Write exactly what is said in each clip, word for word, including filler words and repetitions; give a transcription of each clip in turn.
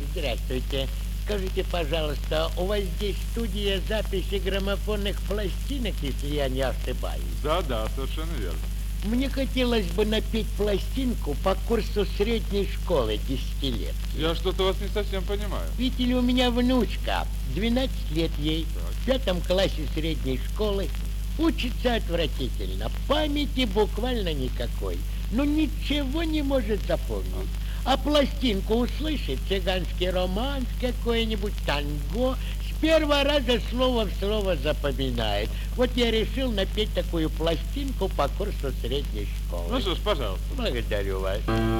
Здравствуйте. Скажите, пожалуйста, у вас здесь студия записи граммофонных пластинок, если я не ошибаюсь? Да, да, совершенно верно. Мне хотелось бы напеть пластинку по курсу средней школы десятилетки. Я что-то вас не совсем понимаю. Видите ли, у меня внучка, двенадцать лет ей, Так. в пятом классе средней школы, учится отвратительно, памяти буквально никакой, но ничего не может запомнить. А пластинку услышит, цыганский романс какой-нибудь, танго, с первого раза слово в слово запоминает. Вот я решил напеть такую пластинку по курсу средней школы. Ну что ж, пожалуйста. Благодарю вас.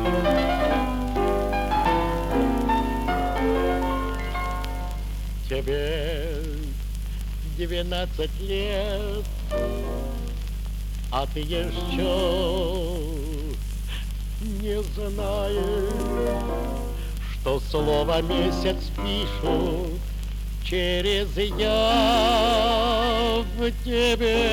Тебе двенадцать лет, а ты еще не знаешь, что слово месяц пишут через я в тебе.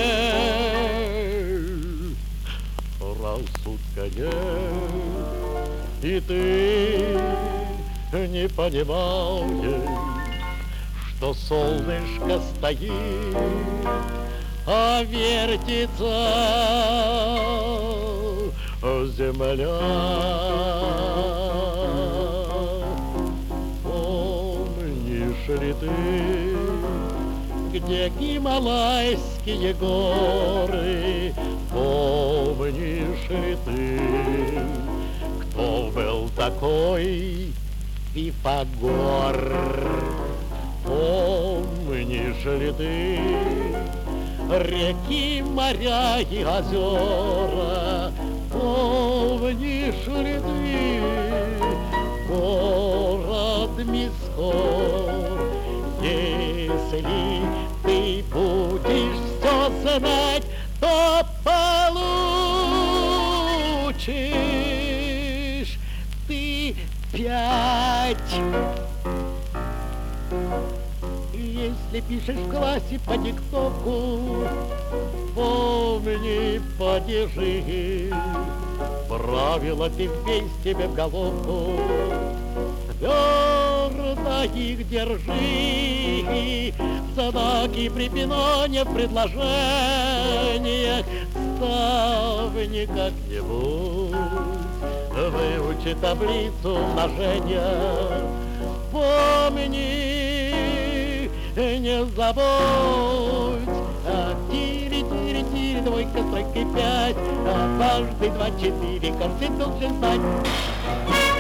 Рассудка нет, и ты не понимаешь, что солнышко стоит, а вертится земля. Помнишь ли ты, где Гималайские горы? Помнишь ли ты, кто был такой Пифагор? Помнишь ли ты реки, моря и озера? Помнишь ли ты город Мисхор? Если ты будешь все знать, то получишь ты пять. Если пишешь в классе по диктовку, помни падежи. Правила ты весь себе в головку, твердо их держи. Знаки препинания в предложениях ставь как-нибудь. Выучи таблицу умножения. Помни, не забудь, а тире-тире-тире, двойка, тройка, пять, а дважды два, четыре, каждый должен знать.